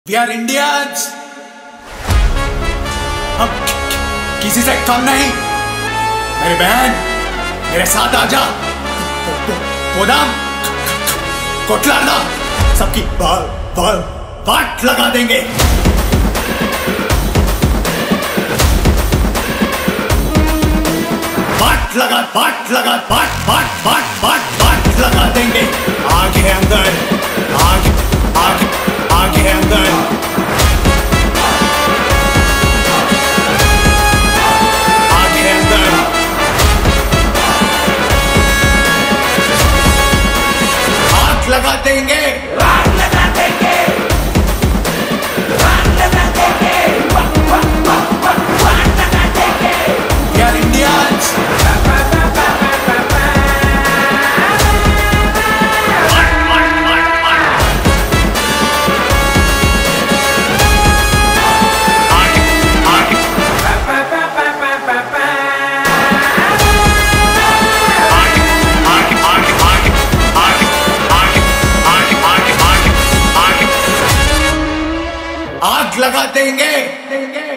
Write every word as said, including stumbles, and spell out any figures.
We are Indians. हम किसी से कम नहीं। मेरी बहन, मेरे साथ आजा। गोदाम कोटलाना सबकी बाल बाल बाट लगा देंगे। बाट लगा बाट लगा बाट बाट बाट बाट बाट लगा देंगे। आग है अंदर, आग आग आग है अंदर। आग है अंदर। आग लगा देंगे, आग लगा देंगे, आग लगा देंगे, आग लगा देंगे। We are Indians। आग लगा देंगे।